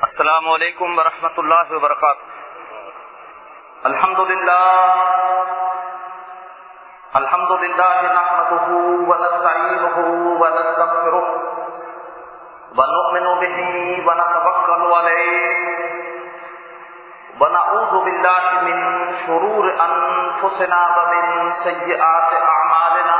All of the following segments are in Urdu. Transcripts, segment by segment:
السلام علیکم ورحمۃ اللہ وبرکاتہ۔ الحمد للہ نحمده ونستعینه ونستغفره ونؤمن به ونتوکل علیہ ونعوذ باللہ من شرور انفسنا ومن سیئات اعمالنا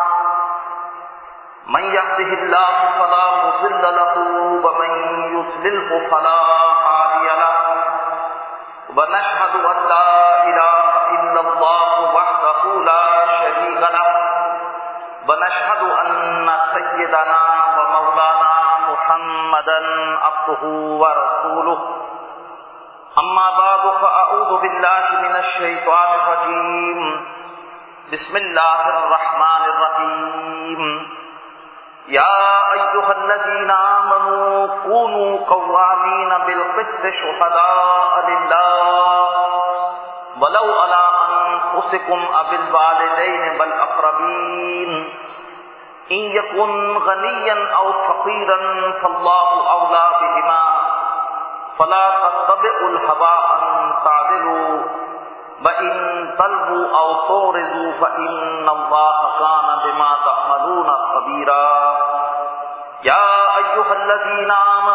من يهده الله فلا مضل له ومن يضلل فلا هادي له ونشهد أن لا إله إلا الله وحده لا شريك له ونشهد أن سيدنا ومولانا محمدا عبده ورسوله أما بعد فأعوذ بالله من الشيطان الرجيم بسم الله الرحمن الرحيم يا أيها الذين آمنوا كونوا قوامين بالقسط شهداء لله ولو على أنفسكم أو الوالدين والأقربين إن يكن غنيا أو فقيرا فالله أولى بهما فلا تتبعوا الهوى أن تعدلوا وَإِن تَلْوُوا أَوْ تُعْرِضُوا فَإِنَّ اللَّهَ كَانَ بِمَا تَعْمَلُونَ خَبِيرًا يَا أَيُّهَا الَّذِينَ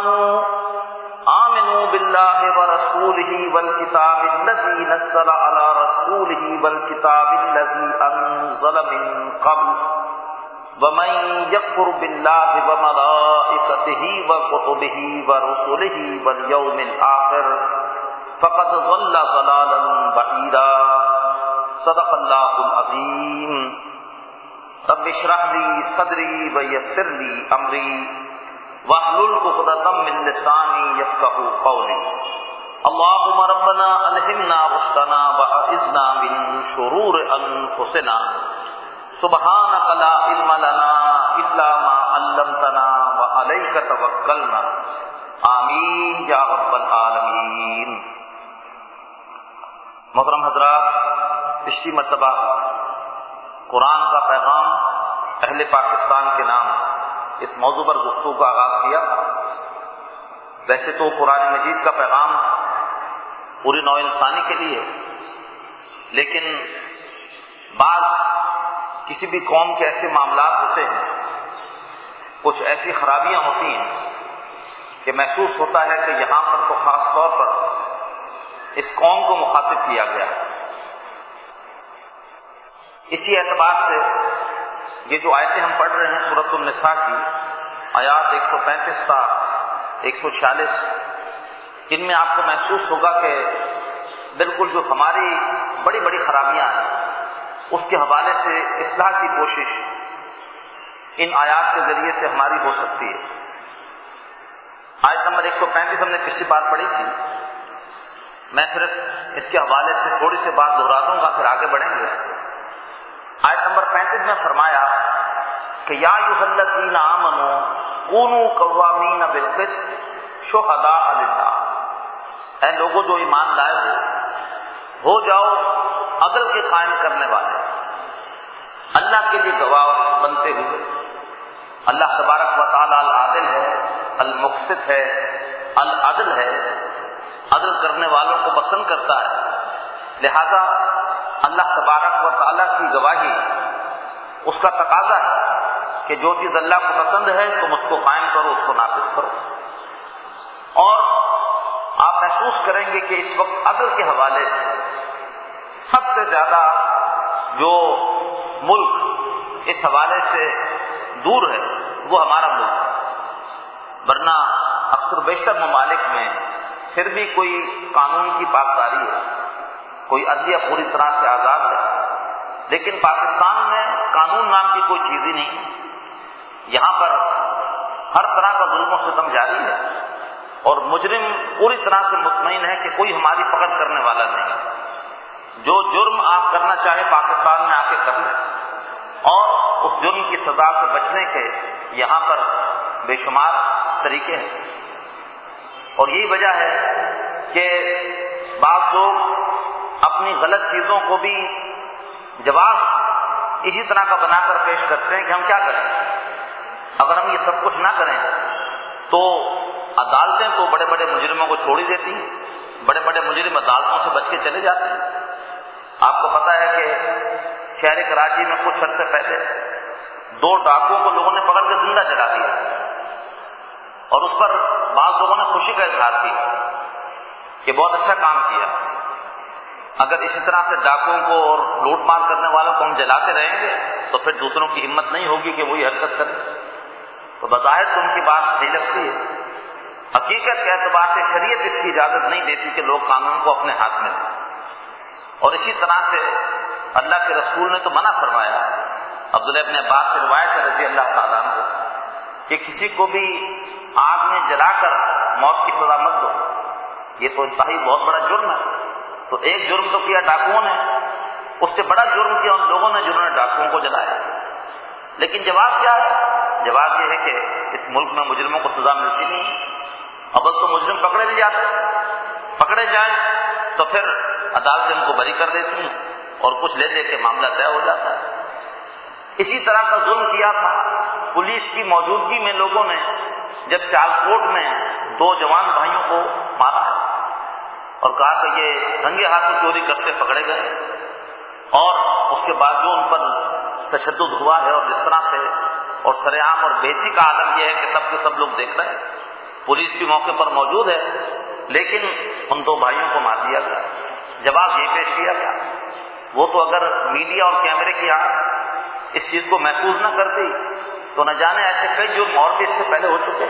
آمنوا بِاللَّهِ وَرَسُولِهِ وَالْكِتَابِ الَّذِي نَزَّلَ عَلَى رَسُولِهِ وَالْكِتَابِ الَّذِي أَنزَلَ مِن قَبْلُ وَمَن يَكْفُرْ بِاللَّهِ وَمَلَائِكَتِهِ وَكُتُبِهِ وَرُسُلِهِ وَالْيَوْمِ الْآخِرِ فقد ضل ضلالا بعيدا صدق الله العظيم رب اشرح لي صدري ويسر لي امري واحلل عقدة من لساني يفقهوا قولي اللهم ربنا الهمنا رشدنا واعذنا من شرور انفسنا سبحانك لا علم لنا الا ما علمتنا وعليك توكلنا آمین یا رب العالمین۔ محترم حضرات، پچھلی مرتبہ قرآن کا پیغام اہل پاکستان کے نام اس موضوع پر گفتگو کا آغاز کیا۔ ویسے تو قرآن مجید کا پیغام پوری نوع انسانی کے لیے، لیکن بعض کسی بھی قوم کے ایسے معاملات ہوتے ہیں، کچھ ایسی خرابیاں ہوتی ہیں کہ محسوس ہوتا ہے کہ یہاں پر تو خاص طور پر اس قوم کو مخاطب کیا گیا ہے۔ اسی اعتبار سے یہ جو آیتیں ہم پڑھ رہے ہیں سورۃ النساء کی آیات 135 تا 146، ان میں آپ کو محسوس ہوگا کہ بالکل جو ہماری بڑی بڑی خرابیاں ہیں اس کے حوالے سے اصلاح کی کوشش ان آیات کے ذریعے سے ہماری ہو سکتی ہے۔ آیت نمبر 135 ہم نے پچھلی بار پڑھی تھی، میں صرف اس کے حوالے سے تھوڑی سی بات دہرا دوں گا، پھر آگے بڑھیں گے۔ آیت نمبر 35 میں فرمایا کہ یا ایھا الذین آمنوا کونوا قوامین بالقسط شہداء للہ، اے لوگوں جو ایمان لائے ہو جاؤ عدل کے قائم کرنے والے، اللہ کے لیے گواہ بنتے ہوئے۔ اللہ تبارک و تعالی العادل ہے، المقسط ہے، العدل ہے، عدل کرنے والوں کو پسند کرتا ہے، لہذا اللہ تبارک و تعالی کی گواہی اس کا تقاضا ہے کہ جو چیز اللہ کو پسند ہے تم اس کو قائم کرو، اس کو نافذ کرو۔ اور آپ محسوس کریں گے کہ اس وقت عدل کے حوالے سے سب سے زیادہ جو ملک اس حوالے سے دور ہے وہ ہمارا ملک ہے، ورنہ اکثر بیشتر ممالک میں پھر بھی کوئی قانون کی پاسداری ہے، کوئی عدلیہ پوری طرح سے آزاد ہے، لیکن پاکستان میں قانون نام کی کوئی چیز ہی نہیں۔ یہاں پر ہر طرح کا ظلم و ستم جاری ہے اور مجرم پوری طرح سے مطمئن ہے کہ کوئی ہماری پکڑ کرنے والا نہیں ہے۔ جو جرم آپ کرنا چاہے پاکستان میں آ کے کر لیں، اور اس جرم کی سزا سے بچنے کے یہاں پر بے شمار طریقے ہیں۔ اور یہی وجہ ہے کہ بعض لوگ اپنی غلط چیزوں کو بھی جواب اسی طرح کا بنا کر پیش کرتے ہیں کہ ہم کیا کریں، اگر ہم یہ سب کچھ نہ کریں تو عدالتیں تو بڑے بڑے مجرموں چھوڑ ہی دیتی ہیں، بڑے بڑے مجرم عدالتوں سے بچ کے چلے جاتے ہیں۔ آپ کو پتہ ہے کہ شہر کراچی میں کچھ عرصے پہلے 2 ڈاکوؤں کو لوگوں نے پکڑ کے زندہ جلا دیا، اور اس پر بعض لوگوں نے خوشی کا اظہار کیا کہ بہت اچھا کام کیا۔ اگر اسی طرح سے ڈاکوؤں کو اور لوٹ مار کرنے والوں کو ہم جلاتے رہیں گے تو پھر دوسروں کی ہمت نہیں ہوگی کہ وہی حرکت کریں۔ تو بظاہر تو ان کی بات صحیح لگتی ہے، حقیقت کے اعتبار سے شریعت اس کی اجازت نہیں دیتی کہ لوگ قانون کو اپنے ہاتھ میں لیں۔ اور اسی طرح سے اللہ کے رسول نے تو منع فرمایا، عبداللہ ابن عباس سے روایت ہے رضی اللہ تعالیٰ عنہ، کہ کسی کو بھی آگ میں جلا کر موت کی سزا مت دو، یہ تو انتہائی بہت بڑا جرم ہے۔ تو ایک جرم تو کیا ڈاکوؤں نے، اس سے بڑا جرم کیا ان لوگوں نے جنہوں نے ڈاکوؤں کو جلایا۔ لیکن جواب کیا ہے؟ جواب یہ ہے کہ اس ملک میں مجرموں کو سزا ملتی نہیں۔ اول تو مجرم پکڑے نہیں جاتے، پکڑے جائیں تو پھر عدالتیں ان کو بری کر دیتی ہیں اور کچھ لے دے کے معاملہ طے ہو جاتا ہے۔ اسی طرح کا ظلم کیا تھا پولیس کی موجودگی میں لوگوں نے جب سیالکوٹ میں 2 جوان بھائیوں کو مارا اور کہا کہ یہ رنگے ہاتھوں چوری کرتے پکڑے گئے، اور اس کے بعد جو ان پر تشدد ہوا ہے اور جس طرح سے اور سر عام اور بیسی کا عالم یہ ہے کہ سب کے سب لوگ دیکھ رہے ہیں، پولیس بھی موقع پر موجود ہے، لیکن ان 2 بھائیوں کو مار دیا گیا۔ جواب یہ پیش کیا گیا، وہ تو اگر میڈیا اور کیمرے کی آنکھ اس چیز کو محفوظ نہ کرتی تو نہ جانے ایسے کئی جرم اور بھی اس سے پہلے ہو چکے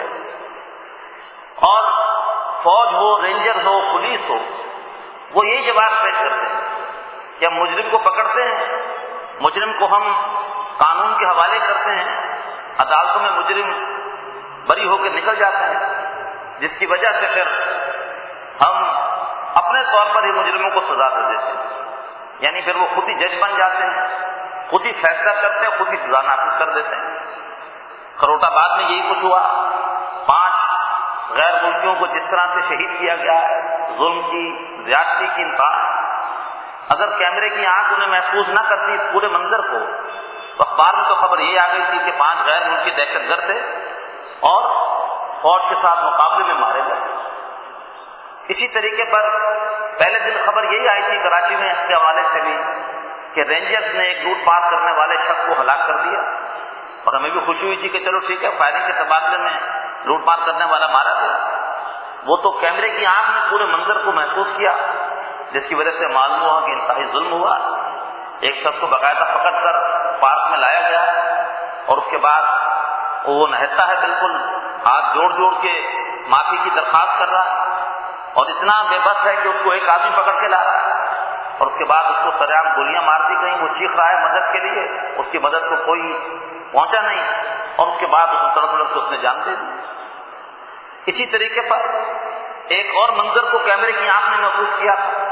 ہیں۔ اور فوج ہو، رینجر ہو، پولیس ہو، وہ یہی جواب پیش کرتے ہیں کہ ہم مجرم کو پکڑتے ہیں، مجرم کو ہم قانون کے حوالے کرتے ہیں، عدالتوں میں مجرم بری ہو کے نکل جاتا ہے، جس کی وجہ سے پھر ہم اپنے طور پر ہی مجرموں کو سزا دے دیتے ہیں، یعنی پھر وہ خود ہی جج بن جاتے ہیں، خود ہی فیصلہ کرتے ہیں، خود ہی سزا نافذ کر دیتے ہیں۔ کھروٹا بعد میں یہی کچھ ہوا، 5 غیر ملکیوں کو جس طرح سے شہید کیا گیا ہے، ظلم کی، زیادتی کی انتہا۔ اگر کیمرے کی آنکھ انہیں محفوظ نہ کرتی اس پورے منظر کو تو اخبار میں تو خبر یہ آ گئی تھی کہ 5 غیر ملکی دہشت گرد تھے اور فوج کے ساتھ مقابلے میں مارے گئے۔ اسی طریقے پر پہلے دن خبر یہی آئی تھی کراچی میں اس کے حوالے سے بھی کہ رینجرز نے ایک لوٹ پاٹ کرنے والے شخص کو ہلاک کر دیا، اور ہمیں بھی خوشی ہوئی تھی کہ چلو ٹھیک ہے، فائرنگ کے تبادلے میں لوٹ مار کرنے والا مارا گیا۔ وہ تو کیمرے کی آنکھ میں پورے منظر کو محفوظ کیا، جس کی وجہ سے معلوم ہوا کہ انتہائی ظلم ہوا۔ ایک شخص کو باقاعدہ پکڑ کر پارک میں لایا گیا، اور اس کے بعد وہ نہتا ہے، بالکل ہاتھ جوڑ جوڑ کے معافی کی درخواست کر رہا ہے، اور اتنا بے بس ہے کہ اس کو ایک آدمی پکڑ کے لا رہا ہے، اور اس کے بعد اس کو سر عام گولیاں مار دی گئیں۔ وہ چیخ رہا ہے مدد کے لیے، اس کی مدد کو کوئی پہنچا نہیں، اور اس کے بعد اس نے تڑپ تڑپ کے اس نے جان دے دی۔ اسی طریقے پر ایک اور منظر کو کیمرے کی آنکھ نے محفوظ کیا تھا،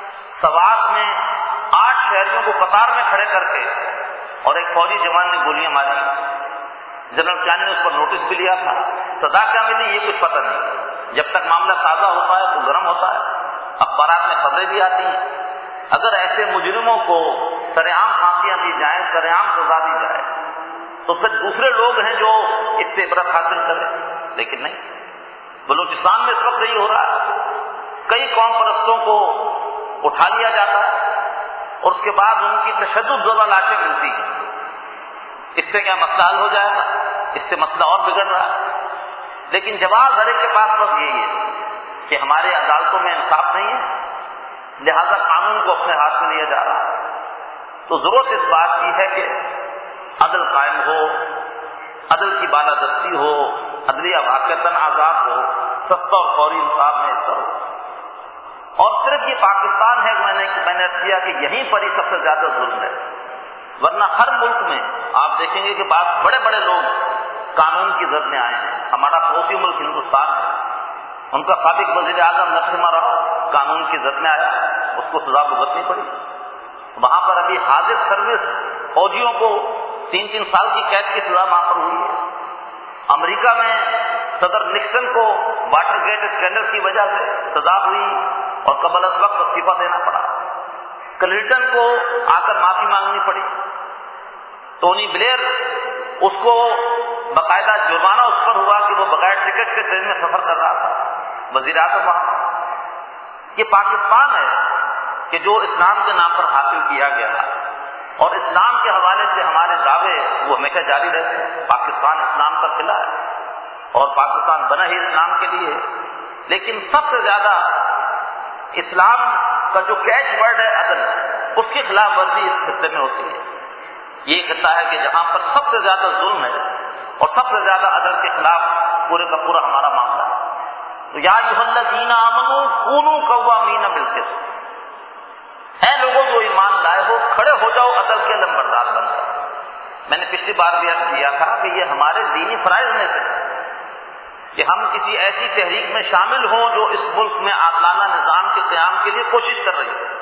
سوات میں 8 شہریوں کو قطار میں کھڑے کر کے اور ایک فوجی جوان نے گولیاں ماری۔ جنرل کیانی نے اس پر نوٹس بھی لیا تھا، سزا کیا ملی یہ کچھ پتہ نہیں، جب تک معاملہ تازہ ہوتا ہے تو گرم ہوتا ہے، اخبارات میں خبریں بھی آتی ہیں۔ اگر ایسے مجرموں کو سر عام پھانسیاں دی جائیں، سر عام سزا دی جائے، تو پھر دوسرے لوگ ہیں جو اس سے عبرت حاصل کریں، لیکن نہیں۔ بلوچستان میں اس وقت یہی ہو رہا ہے، کئی قوم پرستوں کو اٹھا لیا جاتا ہے اور اس کے بعد ان کی تشدد زدہ لاشیں ملتی ہیں۔ اس سے کیا مسئلہ حل ہو جائے گا؟ اس سے مسئلہ اور بگڑ رہا ہے۔ لیکن جواب ہر ایک کے پاس بس یہی ہے کہ ہمارے عدالتوں میں انصاف نہیں ہے، لہذا قانون کو اپنے ہاتھ میں لیا جا رہا ہے۔ تو ضرورت اس بات کی ہے کہ عدل قائم ہو، عدل کی بالادستی ہو، عدلیہ واقعتاً آزاد ہو، سستا اور فوری انصاف میں حصہ ہو۔ اور صرف یہ پاکستان ہے، میں نے عرض کیا کہ یہیں پر ہی سب سے زیادہ ظلم ہے، ورنہ ہر ملک میں آپ دیکھیں گے کہ بعض بڑے بڑے لوگ قانون کی زد میں آئے ہیں۔ ہمارا پڑوسی ملک ہندوستان ہے، ان کا سابق وزیر اعظم نرسمہا راؤ قانون کی زد میں آیا، اس کو سزا بھگتنی پڑی۔ وہاں پر ابھی حاضر سروس فوجیوں کو 3 سال کی قید کی سزا وہاں پر ہوئی ہے۔ امریکہ میں صدر نکسن کو واٹر گیٹ اسکینڈل کی وجہ سے سزا ہوئی اور قبل از وقت استعفیٰ دینا پڑا۔ کلنٹن کو آ کر معافی مانگنی پڑی۔ ٹونی بلیئر، اس کو باقاعدہ جرمانہ اس پر ہوا کہ وہ بغیر ٹکٹ کے ٹرین میں سفر کر رہا تھا، وزیر اعظم وہاں. یہ پاکستان ہے کہ جو اسلام کے نام پر حاصل کیا گیا ہے، اور اسلام کے حوالے سے ہمارے دعوے وہ ہمیشہ جاری رہتے ہیں. پاکستان اسلام کا قلعہ ہے اور پاکستان بنا ہی اسلام کے لیے ہے، لیکن سب سے زیادہ اسلام کا جو کیچ ورڈ ہے عدل، اس کی خلاف ورزی اس خطے میں ہوتی ہے. یہ خطہ ہے کہ جہاں پر سب سے زیادہ ظلم ہے اور سب سے زیادہ عدل کے خلاف پورے کا پورا ہمارا معاملہ ہے. تو یا ایھا الذین آمنوا کونوا قوامین بالقسط، اے لوگوں جو ایمان لائے ہو کھڑے ہو جاؤ عدل کے لمبردار بن کر. میں نے پچھلی بار بھی عرض کیا تھا کہ یہ ہمارے دینی فرائض میں سے ہے کہ ہم کسی ایسی تحریک میں شامل ہوں جو اس ملک میں عادلانہ نظام کے قیام کے لیے کوشش کر رہی ہے.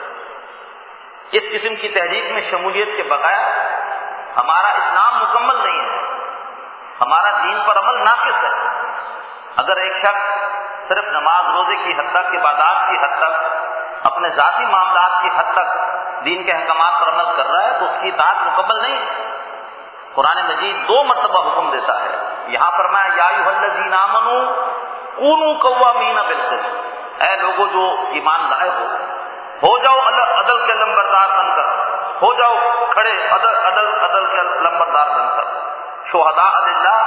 اس قسم کی تحریک میں شمولیت کے بغیر ہمارا اسلام مکمل نہیں ہے، ہمارا دین پر عمل ناقص ہے. اگر ایک شخص صرف نماز روزے کی حد تک، عبادات کی حد تک، اپنے ذاتی معاملات کی حد تک دین کے احکامات پر عمل کر رہا ہے تو اس کی اطاعت مکمل نہیں ہے. قرآن مجید 2 مرتبہ حکم دیتا ہے. یہاں فرمایا یا ایھا الذین آمنوا کونوا قوامین بالقسط، اے لوگوں جو ایمان لائے ہو جاؤ عدل کے لمبردار بن کر، ہو جاؤ کھڑے عدل کے لمبردار بن کر، شہداء للہ،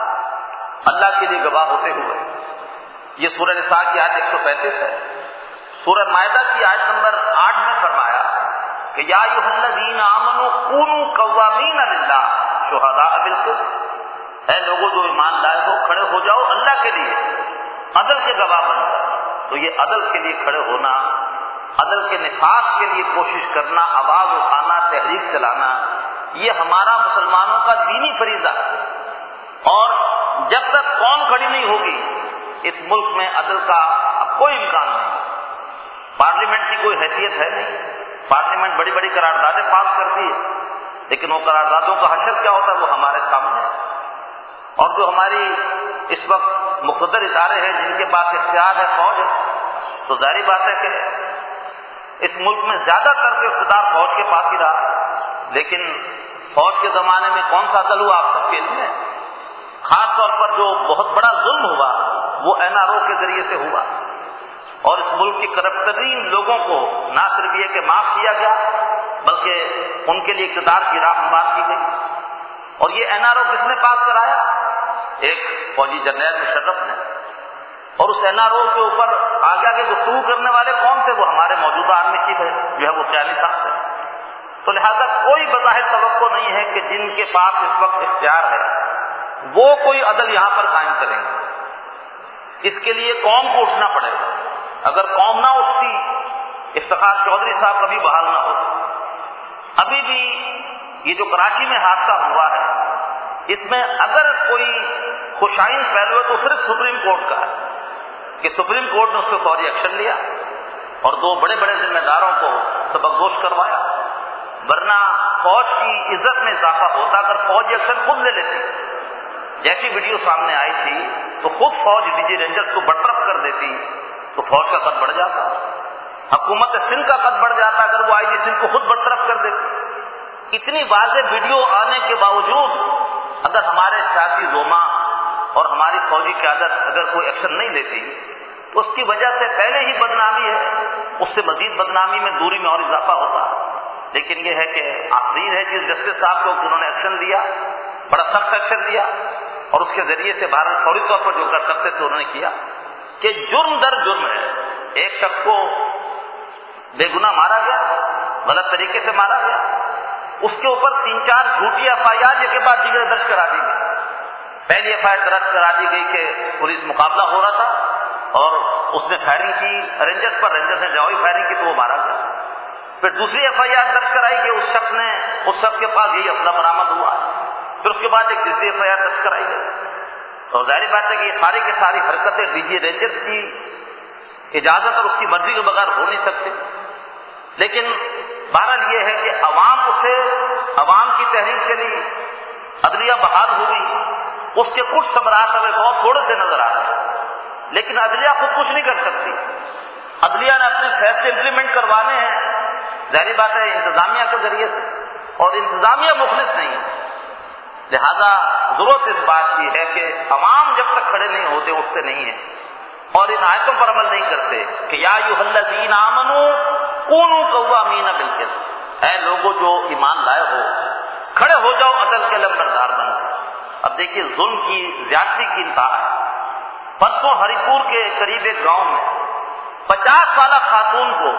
اللہ کے لیے گواہ ہوتے ہوئے. یہ سورہ نساء کی آیت 135 ہے. سورہ مائدہ کی آیت نمبر 8 میں فرمایا کہ یا ایھا الذین آمنوا کونوا قوامین للہ شہداء بالقسط، اے لوگوں جو ایمان لائے ہو کھڑے ہو جاؤ اللہ کے لیے عدل کے گواہ بن کر. تو یہ عدل کے لیے کھڑے ہونا، عدل کے نفاذ کے لیے کوشش کرنا، آواز اٹھانا، تحریک چلانا، یہ ہمارا مسلمانوں کا دینی فریضہ ہے. اور جب تک قوم کھڑی نہیں ہوگی اس ملک میں عدل کا اب کوئی امکان نہیں. پارلیمنٹ کی کوئی حیثیت ہے نہیں. پارلیمنٹ بڑی بڑی قراردادیں پاس کرتی ہے، لیکن وہ قراردادوں کا حشر کیا ہوتا ہے وہ ہمارے سامنے ہے. اور جو ہماری اس وقت مقتدر ادارے ہیں جن کے پاس اختیار ہے، فوج ہے، تو ظاہری بات ہے کہ اس ملک میں زیادہ تر تو اقتدار فوج کے پاس ہی رہا. لیکن فوج کے زمانے میں کون سا عدل ہوا آپ سب کے علم ہے. خاص طور پر جو بہت بڑا ظلم ہوا وہ NRO کے ذریعے سے ہوا، اور اس ملک کی کرپٹ ترین لوگوں کو نہ صرف یہ کہ معاف کیا گیا بلکہ ان کے لیے اقتدار کی راہ ہموار کی گئی. اور یہ NRO کس نے پاس کرایا؟ ایک فوجی جنرل مشرف نے. اور اس NRO کے اوپر آگے گفتگو کرنے والے کون تھے؟ وہ ہمارے موجودہ آرمی چیف ہے جو ہے وہ قیانی صاحب تھے. تو لہذا کوئی بظاہر توقع نہیں ہے کہ جن کے پاس اس وقت اختیار ہے وہ کوئی عدل یہاں پر قائم کریں گے. اس کے لیے قوم کو اٹھنا پڑے گا. اگر قوم نہ اٹھتی، افتخار چودھری صاحب کبھی بحال نہ ہوتے. ابھی بھی یہ جو کراچی میں حادثہ ہوا ہے اس میں اگر کوئی خوشائن پہلو ہے تو صرف سپریم کورٹ کا ہے کہ سپریم کورٹ نے اس پہ فوری ایکشن لیا اور 2 بڑے بڑے ذمہ داروں کو سبکدوش کروایا. ورنہ فوج کی عزت میں اضافہ ہوتا اگر فوج ایکشن خود لے لیتی. جیسی ویڈیو سامنے آئی تھی تو خود فوج ڈی رینجرز کو برطرف کر دیتی تو فوج کا قد بڑھ جاتا. حکومت سندھ کا قد بڑھ جاتا اگر وہ IG سندھ کو خود برطرف کر دیتی. اتنی واضح ویڈیو آنے کے باوجود اگر ہمارے سیاسی زوما اور ہماری فوجی قیادت اگر کوئی ایکشن نہیں لیتی تو اس کی وجہ سے پہلے ہی بدنامی ہے، اس سے مزید بدنامی میں دوری میں اور اضافہ ہوتا. لیکن یہ ہے کہ آفرین ہے چیف جسٹس صاحب کو کہ انہوں نے ایکشن لیا، بڑا سخت ایکشن لیا، اور اس کے ذریعے سے بھارت فوری طور پر جو کر سکتے تھے انہوں نے کیا کہ جرم در جرم ہے. ایک شخص کو بے گناہ مارا گیا، غلط طریقے سے مارا گیا، اس کے اوپر 3-4 جھوٹی FIR کے بعد دیگر درج کرا دی گئی. پہلی FIR درج کرا دی گئی کہ پولیس مقابلہ ہو رہا تھا اور اس نے فائرنگ کی رینجرز پر، رینجرز نے جوابی فائرنگ کی تو وہ مارا گیا. پھر دوسری FIR درج کرائی کہ اس شخص کے پاس یہی اسلحہ برآمد ہوا. پھر اس کے بعد ایک تیسری FIR درج کرائی گئی. اور ظاہر بات ہے کہ یہ ساری کی ساری حرکتیں DG رینجرز کی اجازت اور اس کی مرضی کے بغیر ہو نہیں سکتی. لیکن بہرحال یہ ہے کہ عوام اٹھے، عوام کی تحریک چلی، عدلیہ بحال ہوئی. اس کے کچھ ثمرات ہمیں بہت تھوڑے سے نظر آ رہے ہیں، لیکن عدلیہ خود کچھ نہیں کر سکتی. عدلیہ نے اپنے فیصلے امپلیمنٹ کروانے ہیں ظاہری بات ہے انتظامیہ کے ذریعے سے، اور انتظامیہ مخلص نہیں ہے. لہذا ضرورت اس بات کی ہے کہ عوام جب تک کھڑے نہیں ہوتے، اٹھتے نہیں ہیں، اور ان آیتوں پر عمل نہیں کرتے کہ یا ایھا الذین آمنوا کونوا قوامین بالقسط، اے لوگوں جو ایمان لائے ہو کھڑے ہو جاؤ عدل کے لمبردار بن کر۔ اب دیکھیے ظلم کی زیادتی کی انتہا ہے۔ پرسوں ہری پور کے قریب ایک گاؤں میں 50 سالہ خاتون کو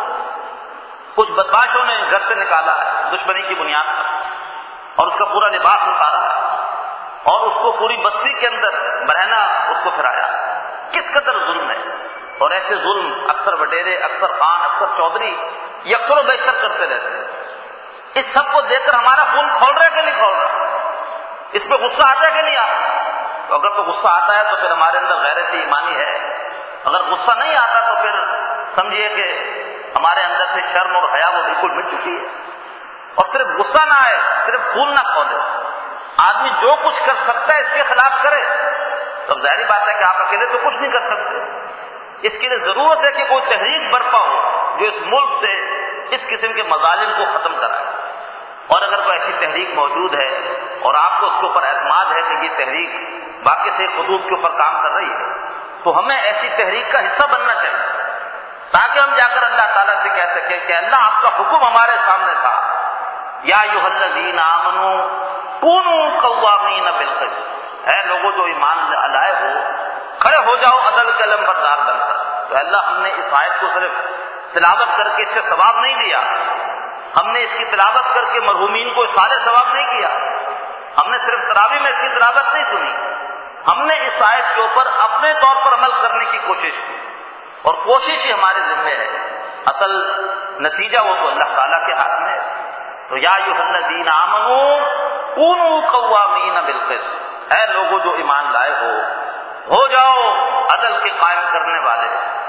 کچھ بدماشوں نے گھر سے نکالا ہے دشمنی کی بنیاد پر، اور اس کا پورا لباس اتارا ہے اور اس کو پوری بستی کے اندر برہنہ اس کو پھرایا۔ کس قدر ظلم ہے! اور ایسے ظلم اکثر وڈیرے، اکثر خان، اکثر چودھری یہ اکثر و بیشتر کرتے رہتے ہیں۔ اس سب کو دیکھ کر ہمارا خون کھول رہا ہے کہ نہیں کھول رہا؟ اس پہ غصہ آتا ہے کہ نہیں آتا؟ تو اگر تو غصہ آتا ہے تو پھر ہمارے اندر غیرت ایمانی ہے، اگر غصہ نہیں آتا تو پھر سمجھیے کہ ہمارے اندر سے شرم اور حیا وہ بالکل مٹ چکی ہے۔ اور صرف غصہ نہ آئے، صرف خون نہ کھولے، آدمی جو کچھ کر سکتا ہے اس کے خلاف کرے، تو ظاہری بات ہے کہ آپ اکیلے تو کچھ نہیں کر سکتے۔ اس کے لیے ضرورت ہے کہ کوئی تحریک برپا ہو جو اس ملک سے اس قسم کے مظالم کو ختم کرائے۔ اور اگر کوئی ایسی تحریک موجود ہے اور آپ کو اس کے اوپر اعتماد ہے کہ یہ تحریک باقی سے خطوط کے اوپر کام کر رہی ہے، تو ہمیں ایسی تحریک کا حصہ بننا چاہیے تاکہ ہم جا کر اللہ تعالیٰ سے کہہ سکیں کہ اللہ آپ کا حکم ہمارے سامنے تھا، یا ایھا الذین آمنوا کونوا قوامین بالقسط، اے لوگوں جو ایمان لائے ہو کھڑے ہو جاؤ عدل کے لمبردار بن کر۔ تو اللہ ہم نے اس آیت کو صرف تلاوت کر کے اس سے ثواب نہیں لیا، ہم نے اس کی تلاوت کر کے مرحومین کو سارے ثواب نہیں کیا، ہم نے صرف تراویح میں اس کی تلاوت نہیں سنی، ہم نے اس آیت کے اوپر اپنے طور پر عمل کرنے کی کوشش کی، اور کوشش ہی ہمارے ذمہ ہے، اصل نتیجہ وہ تو اللہ تعالیٰ کے ہاتھ میں ہے۔ تو یا ایھا الذین آمنوا کونوا قوامین بالقسط، اے لوگوں جو ایمان لائے ہو جاؤ عدل کے قائم کرنے والے،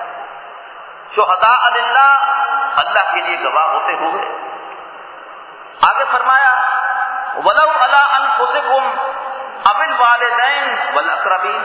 شہداء للہ، اللہ کے لیے گواہ ہوتے ہوئے۔ آگے فرمایا وَلَوْ عَلَىٰ أَنفُسِكُمْ أَوِ الْوَالِدَيْنِ وَالْأَقْرَبِينَ،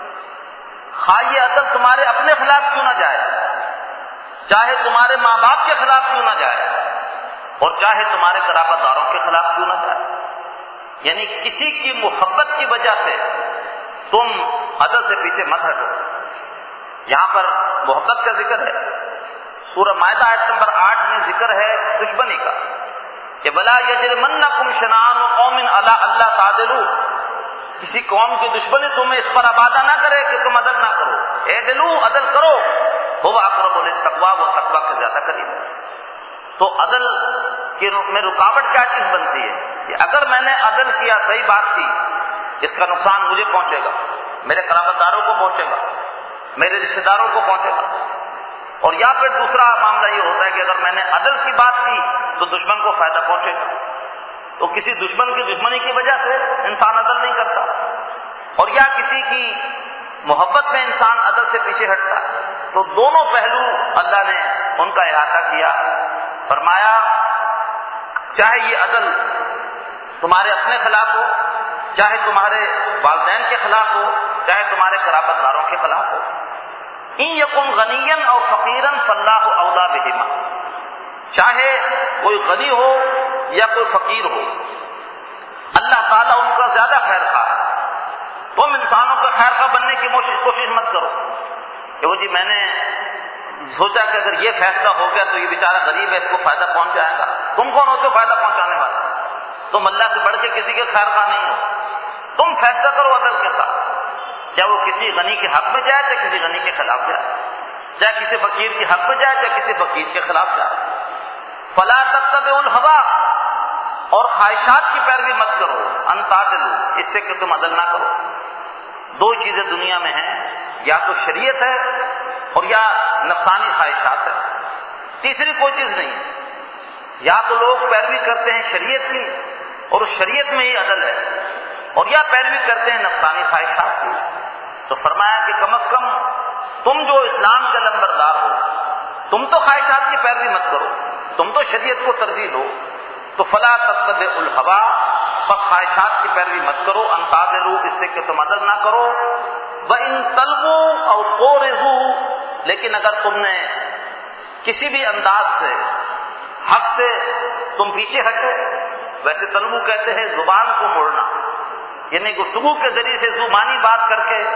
خواہ یہ عدل تمہارے اپنے خلاف کیوں نہ جائے، چاہے تمہارے ماں باپ کے خلاف کیوں نہ جائے، اور چاہے تمہارے قرابت داروں کے خلاف کیوں نہ جائے۔ یعنی کسی کی محبت کی وجہ سے تم عدل سے پیچھے مت ہٹو۔ یہاں پر محبت کا ذکر ہے، سورہ مائدہ آیت نمبر 8 میں ذکر ہے دشمنی کا کہ وَلَا يَجْرِمَنَّكُمْ شَنَآنُ قَوْمٍ عَلَىٰ أَلَّا تَعْدِلُوا، کسی قوم کی دشمنی تمہیں اس پر آبادہ نہ کرے کہ تم عدل نہ کرو، اعدلوا، عدل کرو، هُوَ أَقْرَبُ لِلتَّقْوَىٰ، وہ تقویٰ کے زیادہ قریب ہے۔ تو عدل میں رکاوٹ کیا چیز بنتی ہے کہ اگر میں نے عدل کیا، صحیح بات کی، اس کا نقصان مجھے پہنچے گا، میرے قرابت داروں کو پہنچے گا، میرے رشتہ داروں کو پہنچے گا۔ اور یا پھر دوسرا معاملہ یہ ہوتا ہے کہ اگر میں نے عدل کی بات کی تو دشمن کو فائدہ پہنچے گا، تو کسی دشمن کی دشمنی کی وجہ سے انسان عدل نہیں کرتا، اور یا کسی کی محبت میں انسان عدل سے پیچھے ہٹتا۔ تو دونوں پہلو اللہ نے ان کا احاطہ کیا، فرمایا چاہے یہ عدل تمہارے اپنے خلاف ہو، چاہے تمہارے والدین کے خلاف ہو، چاہے تمہارے قرابت داروں کے خلاف ہو۔ ان یکن غنیا او فقیرا فاللہ اولیٰ بہما، چاہے کوئی غنی ہو یا کوئی فقیر ہو، اللہ تعالیٰ ان کا زیادہ خیر خواہ ہے۔ تم انسانوں کا خیر خواہ بننے کی کوشش مت کرو کہ وہ جی میں نے سوچا کہ اگر یہ فیصلہ ہو گیا تو یہ بیچارہ غریب ہے، اس کو فائدہ پہنچ جائے گا۔ تم کون ہوتے ہو فائدہ پہنچانے والا؟ تم اللہ سے بڑھ کے کسی کے خیر خواہ نہیں ہو۔ تم فیصلہ کرو عدل کے ساتھ، چاہے وہ کسی غنی کے حق میں جائے، چاہے کسی غنی کے خلاف جائے، چاہے کسی فقیر کے حق میں جائے، چاہے کسی فقیر کے خلاف جائے۔ فلا تتبعوا الہویٰ، اور خواہشات کی پیروی مت کرو، ان تعدلوا، اس سے کہ تم عدل نہ کرو۔ دو چیزیں دنیا میں ہیں، یا تو شریعت ہے اور یا نفسانی خواہشات ہے، تیسری کوئی چیز نہیں ہے۔ یا تو لوگ پیروی کرتے ہیں شریعت کی اور اس شریعت میں ہی عدل ہے، اور یا پیروی کرتے ہیں نفسانی خواہشات کی۔ تو فرمایا کہ کم از کم تم جو اسلام کے لمبردار ہو، تم تو خواہشات کی پیروی مت کرو، تم تو شریعت کو ترجیح دو۔ تو فلا تتبعوا الہویٰ، بس خواہشات کی پیروی مت کرو، ان تعدلوا، اس سے کہ تم عدل نہ کرو۔ وَإِن تَلْوُوا أَوْ تُعْرِضُوا، لیکن اگر تم نے کسی بھی انداز سے حق سے تم پیچھے ہٹے، ویسے تلوو کہتے ہیں زبان کو موڑنا، یعنی گفتگو کے ذریعے سے زبانی بات کر کے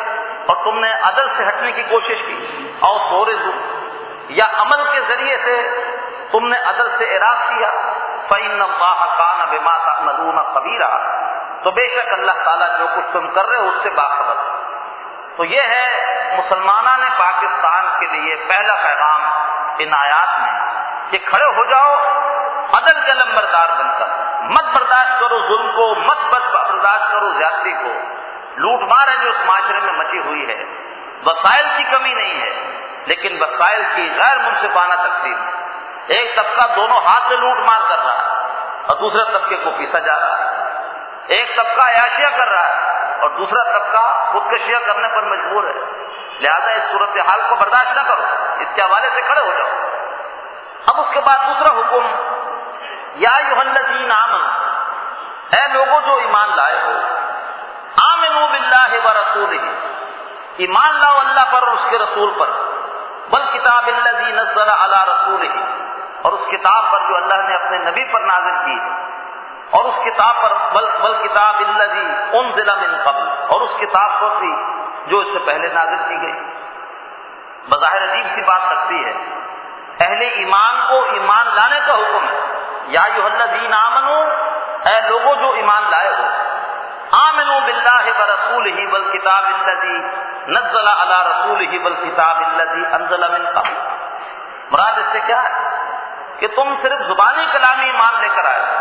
اور تم نے عدل سے ہٹنے کی کوشش کی، اور تورثوا یا عمل کے ذریعے سے تم نے عدل سے اعراض کیا، فإن اللہ کان بما تعملون خبیرا، تو بے شک اللہ تعالیٰ جو کچھ تم کر رہے ہو اس سے باخبر ہے۔ تو یہ ہے مسلمانان پاکستان کے لیے پہلا پیغام ان آیات میں کہ کھڑے ہو جاؤ عدل کے لمبردار بن کر، مت برداشت کرو ظلم کو، مت برداشت کرو زیادتی کو۔ لوٹ مار ہے جو اس معاشرے میں مچی ہوئی ہے، وسائل کی کمی نہیں ہے لیکن وسائل کی غیر منصفانہ تقسیم ہے۔ ایک طبقہ دونوں ہاتھ سے لوٹ مار کر رہا ہے اور دوسرے طبقے کو پیسا جا رہا ہے، ایک طبقہ عیاشیاں کر رہا ہے اور دوسرا طبقہ خودکشیاں کرنے پر مجبور ہے۔ لہذا اس صورتحال کو برداشت نہ کرو، اس کے حوالے سے کھڑے ہو جاؤ۔ اب اس کے بعد دوسرا حکم، یا ایھا الذین آمنوا، اے لوگوں جو ایمان لائے ہو، آمنوا باللہ ورسولہ، ایمان لاؤ اللہ پر اور اس کے رسول پر، والکتاب الذی نزل علی رسولہ، اور اس کتاب پر جو اللہ نے اپنے نبی پر نازل کی ہے، اور اس کتاب پر والکتاب الذی انزل من قبل، اور اس کتاب پر بھی جو اس سے پہلے نازل کی گئی۔ بظاہر عجیب سی بات لگتی ہے، اہل ایمان کو ایمان لانے کا حکم ہے، یا ایھا الذین آمنوا، اے لوگوں جو ایمان لائے ہو، آمنوا باللہ ورسولہ والکتاب الذی نزل علی رسولہ والکتاب الذی انزل من قبل۔ مراد اس سے کیا ہے کہ تم صرف زبانی کلامی ایمان لے کر آئے،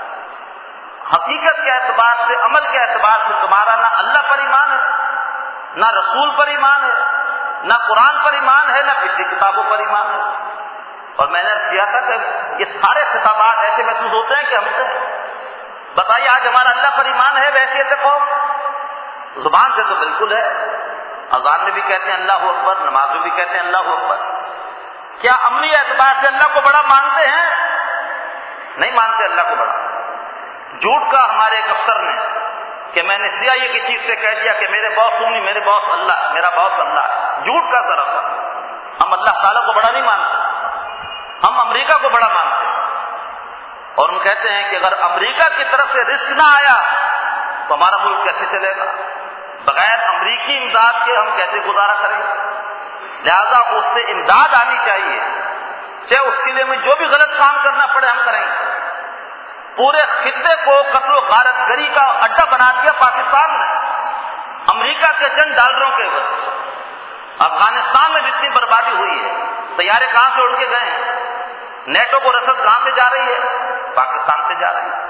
حقیقت کے اعتبار سے، عمل کے اعتبار سے تمہارا نہ اللہ پر ایمان ہے، نہ رسول پر ایمان ہے، نہ قرآن پر ایمان ہے، نہ پچھلی کتابوں پر ایمان ہے۔ اور میں نے کیا تھا کہ یہ سارے خطابات ایسے محسوس ہوتے ہیں کہ ہم سے بتائیے آج ہمارا اللہ پر ایمان ہے بحیثیت قوم؟ زبان سے تو بالکل ہے، اذان میں بھی کہتے ہیں اللہ اکبر، نماز میں بھی کہتے ہیں اللہ اکبر۔ کیا عملی اعتبار سے اللہ کو بڑا مانتے ہیں؟ نہیں مانتے اللہ کو بڑا۔ جھوٹ کا ہمارے ایک افسر نے کہ میں نے CIA کی چیف سے کہہ دیا کہ میرے باس تم نہیں، میرے باس اللہ، میرا باس اللہ ہے۔ جھوٹ کا طرف ہم اللہ تعالیٰ کو بڑا نہیں مانتے، ہم امریکہ کو بڑا مانتے ہیں۔ اور ہم کہتے ہیں کہ اگر امریکہ کی طرف سے رزق نہ آیا تو ہمارا ملک کیسے چلے گا؟ بغیر امریکی امداد کے ہم کیسے گزارا کریں گے؟ لہذا اس سے امداد آنی چاہیے، چاہے اس کے لیے ہمیں جو بھی غلط کام کرنا پڑے ہم کریں گے۔ پورے خطے کو قتل و غارت گری کا اڈا بنا دیا پاکستان نے، امریکہ کے چند ڈالروں کے وجہ۔ افغانستان میں جتنی بربادی ہوئی ہے، طیارے کہاں سے اڑ کے گئے ہیں؟ نیٹو کو رسد کہاں سے جا رہی ہے؟ پاکستان سے جا رہی ہے۔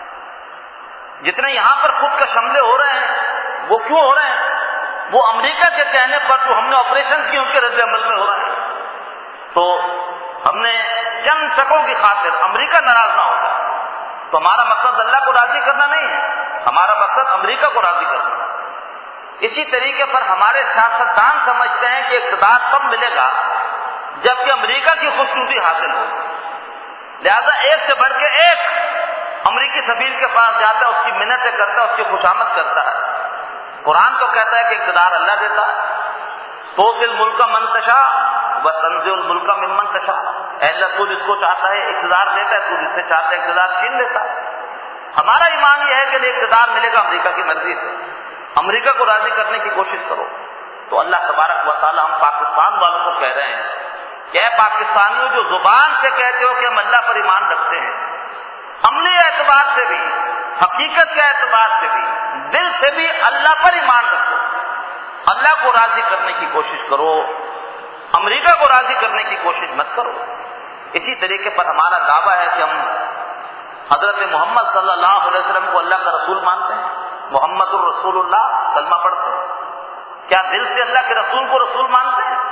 جتنے یہاں پر خود کش حملے ہو رہے ہیں وہ کیوں ہو رہے ہیں؟ وہ امریکہ کے کہنے پر جو ہم نے آپریشن کیے ان کے رد عمل میں ہو رہے ہیں۔ تو ہم نے چند شکوں کی خاطر امریکہ ناراض نہ ہو جائے، تو ہمارا مقصد اللہ کو راضی کرنا نہیں ہے، ہمارا مقصد امریکہ کو راضی کرنا۔ اسی طریقے پر ہمارے سیاستدان سمجھتے ہیں کہ اقتدار تب ملے گا جبکہ امریکہ کی خوشنودی حاصل ہو، لہذا ایک سے بڑھ کے ایک امریکی سفیر کے پاس جاتا ہے، اس کی منتیں کرتا ہے، اس کی خوشامد کرتا ہے۔ قرآن تو کہتا ہے کہ اقتدار اللہ دیتا ہے، تؤتی الملک من تشاء وتنزع الملک ممن تشاء، اے اللہ تو جس کو چاہتا ہے اقتدار دیتا ہے، تو جس سے چاہتا ہے اقتدار چھین لیتا ہے۔ ہمارا ایمان یہ ہے کہ اقتدار ملے گا امریکہ کی مرضی سے، امریکہ کو راضی کرنے کی کوشش کرو۔ تو اللہ تبارک و تعالی ہم پاکستان والوں کو کہہ رہے ہیں کہ اے پاکستانیوں جو زبان سے کہتے ہو کہ ہم اللہ پر ایمان رکھتے ہیں، عملی اعتبار سے بھی، حقیقت کے اعتبار سے بھی، دل سے بھی اللہ پر ایمان رکھو، اللہ کو راضی کرنے کی کوشش کرو، امریکہ کو راضی کرنے کی کوشش مت کرو۔ اسی طریقے پر ہمارا دعویٰ ہے کہ ہم حضرت محمد صلی اللہ علیہ وسلم کو اللہ کا رسول مانتے ہیں، محمد الرسول اللہ کلمہ پڑھتے ہیں۔ کیا دل سے اللہ کے رسول کو رسول مانتے ہیں؟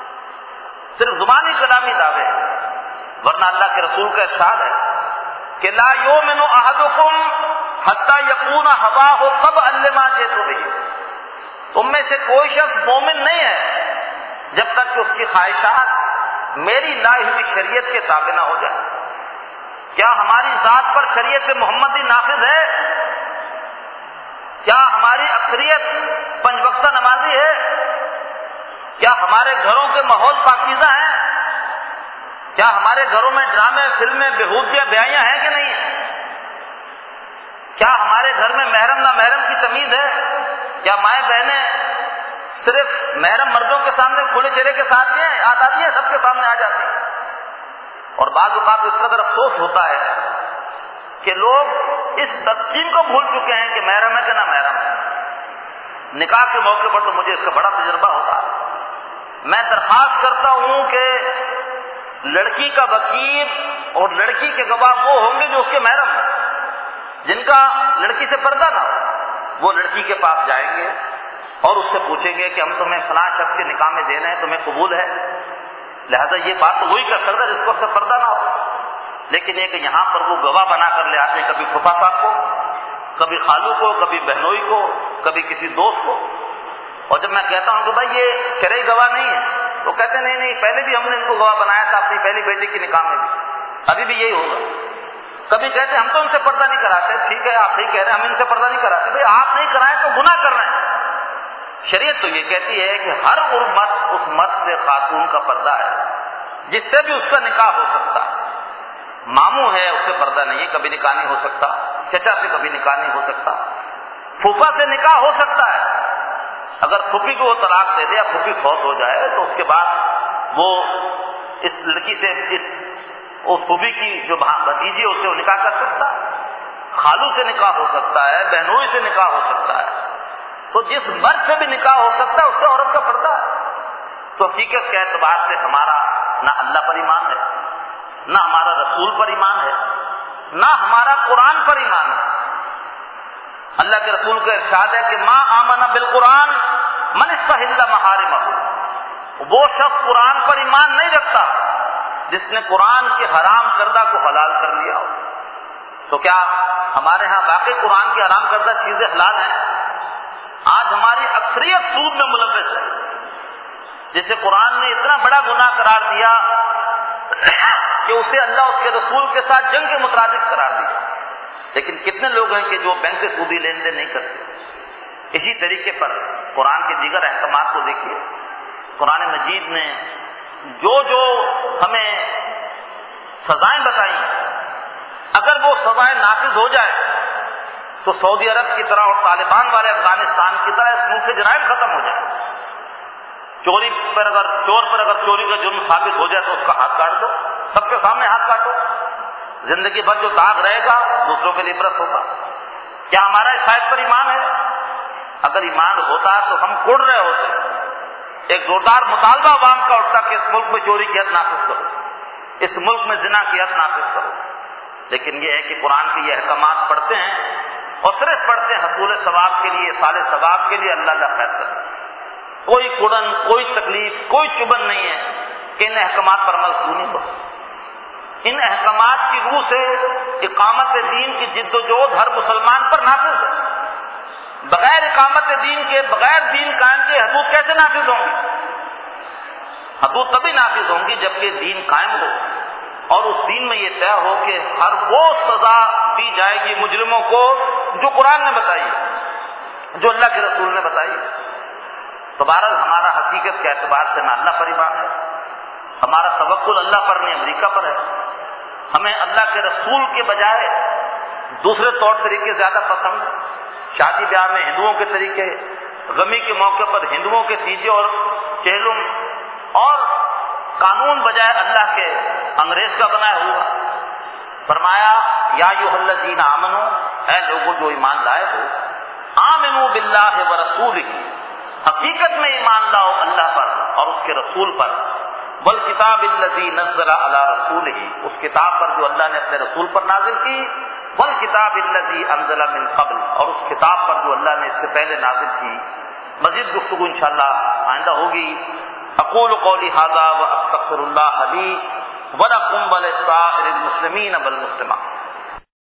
صرف زبانی کلامی دعوے ہیں، ورنہ اللہ کے رسول کا ارشاد ہے کہ لا یؤمن احدکم حتی یکون ہواہ تبعا لما جئت بہ، تم میں سے کوئی شخص مومن نہیں ہے جب تک کہ اس کی خواہشات میری لائی ہوئی شریعت کے تابع نہ ہو جائے۔ کیا ہماری ذات پر شریعت محمدی نافذ ہے؟ کیا ہماری اکثریت پنج وقتہ نمازی ہے؟ کیا ہمارے گھروں کے ماحول پاکیزہ ہیں؟ کیا ہمارے گھروں میں ڈرامے، فلمیں، بےہودگیاں بیائیاں ہیں کہ نہیں؟ کیا ہمارے گھر میں محرم نہ محرم کی تمیز ہے؟ کیا مائیں بہنیں صرف محرم مردوں کے سامنے کھلے چہرے کے ساتھ ہیں، آتی ہیں سب کے سامنے آ جاتی ہیں. اور بعض اوقات اس قدر افسوس ہوتا ہے کہ لوگ اس تقسیم کو بھول چکے ہیں کہ محرم ہے کہ نہ محرم ہے. نکاح کے موقع پر تو مجھے اس کا بڑا تجربہ ہوتا ہے. میں درخواست کرتا ہوں کہ لڑکی کا وکیل اور لڑکی کے گواہ وہ ہوں گے جو اس کے محرم ہیں، جن کا لڑکی سے پردہ نہ ہو. وہ لڑکی کے پاس جائیں گے اور اس سے پوچھیں گے کہ ہم تمہیں فلاں شخص کے نکاح میں دینا ہے، تمہیں قبول ہے؟ لہذا یہ بات تو وہی کر سکتا ہے جس کو اس سے پردہ نہ ہو. لیکن یہ کہ یہاں پر وہ گواہ بنا کر لے آتے ہیں، کبھی پھوپھا صاحب کو، کبھی خالو کو، کبھی بہنوئی کو، کبھی کسی دوست کو. اور جب میں کہتا ہوں کہ بھائی یہ شرعی گواہ نہیں ہے تو کہتے ہیں نہیں پہلے بھی ہم نے ان کو گواہ بنایا تھا اپنی پہلی بیٹی کی نکاح میں بھی، ابھی بھی یہی ہوگا. کبھی کہتے ہیں ہم تو ان سے پردہ نہیں کراتے. ٹھیک ہے آپ صحیح کہہ رہے ہیں، ہم ان سے پردہ نہیں کراتے. بھائی آپ نہیں کرائیں تو گناہ کر رہے ہیں. شریعت تو یہ کہتی ہے کہ ہر مرد اس مرد سے خاتون کا پردہ ہے جس سے بھی اس کا نکاح ہو سکتا ہے. ماموں ہے اس سے پردہ نہیں ہے، کبھی نکاح نہیں ہو سکتا. چچا سے کبھی نکاح نہیں ہو سکتا. پھوپھا سے نکاح ہو سکتا ہے. اگر پھوپھی کو وہ طلاق دے دے یا پھوپھی فوت ہو جائے تو اس کے بعد وہ اس لڑکی سے اس پھوپھی کی جو بھتیجی ہے اس سے وہ نکاح کر سکتا ہے. خالو سے نکاح ہو سکتا ہے، بہنوئی سے نکاح ہو سکتا ہے. تو جس مرد سے بھی نکاح ہو سکتا ہے اس سے عورت کا پردہ ہے. تو حقیقت کے اعتبار سے ہمارا نہ اللہ پر ایمان ہے، نہ ہمارا رسول پر ایمان ہے، نہ ہمارا قرآن پر ایمان ہے. اللہ کے رسول کا ارشاد ہے کہ ما آمن بالقرآن من استحل محارمہ. وہ شخص قرآن پر ایمان نہیں رکھتا جس نے قرآن کے حرام کردہ کو حلال کر لیا ہو. تو کیا ہمارے ہاں واقعی قرآن کی حرام کردہ چیزیں حلال ہیں؟ آج ہماری اکثریت سود میں ملوث ہے، جسے قرآن نے اتنا بڑا گناہ قرار دیا کہ اسے اللہ اس کے رسول کے ساتھ جنگ کے مترادف قرار دیا. لیکن کتنے لوگ ہیں کہ جو بینک سے سودی لین دین نہیں کرتے. اسی طریقے پر قرآن کے دیگر احکامات کو دیکھیے. قرآن مجید نے جو ہمیں سزائیں بتائی اگر وہ سزائیں نافذ ہو جائے تو سعودی عرب کی طرح اور طالبان والے افغانستان کی طرح اس ملک سے جرائم ختم ہو جائے. چور پر اگر چوری کا جرم ثابت ہو جائے تو اس کا ہاتھ کاٹ دو، سب کے سامنے ہاتھ کاٹو. زندگی بھر جو داغ رہے گا دوسروں کے لیے عبرت ہوگا. کیا ہمارا اس آیت پر ایمان ہے؟ اگر ایمان ہوتا تو ہم کڑ رہے ہوتے. ایک زوردار مطالبہ عوام کا اٹھتا کہ اس ملک میں چوری کی حد نافذ کرو، اس ملک میں زنا کی حد نافذ کرو. لیکن یہ ہے کہ قرآن کے یہ احکامات پڑھتے ہیں اور صرف پڑھتے ہیں حصول ثواب کے لیے، سال ثواب کے لیے. اللہ فیصلہ، کوئی کڑن، کوئی تکلیف، کوئی چبن نہیں ہے کہ ان احکامات پر عمل کیوں نہیں ہو. ان احکامات کی روح سے اقامت دین کی جد و جہد ہر مسلمان پر نافذ ہے. بغیر اقامت دین کے، بغیر دین قائم کے حدود کیسے نافذ ہوں گی؟ حدود تبھی نافذ ہوں گی جبکہ دین قائم ہو اور اس دین میں یہ طے ہو کہ ہر وہ سزا دی جائے گی مجرموں کو جو قرآن نے بتائی، جو اللہ کے رسول نے بتائی. تو بہرحال ہمارا حقیقت کے اعتبار سے نہ اللہ پر ایمان ہے، ہمارا توکل اللہ پر نہیں امریکہ پر ہے. ہمیں اللہ کے رسول کے بجائے دوسرے طور طریقے زیادہ پسند ہیں. شادی بیاہ میں ہندوؤں کے طریقے، غمی کے موقع پر ہندوؤں کے دیجے اور چہلم، اور قانون بجائے اللہ کے انگریز کا بنایا ہوا. فرمایا یا ایھا الذین آمنوا، اے لوگوں جو ایمان لائے ہو، آمنوا باللہ ورسولہ، حقیقت میں ایمان لاؤ اللہ پر اور اس کے رسول پر. والکتاب الذی نزل علی رسولہ، اس کتاب پر جو اللہ نے اپنے رسول پر نازل کی. والکتاب الذی انزل من قبل، اور اس کتاب پر جو اللہ نے اس سے پہلے نازل کی. مزید گفتگو انشاءاللہ آئندہ ہوگی. اقول قولی ھذا واستغفر اللہ لی ولکم ولسائر المسلمین والمسلمات.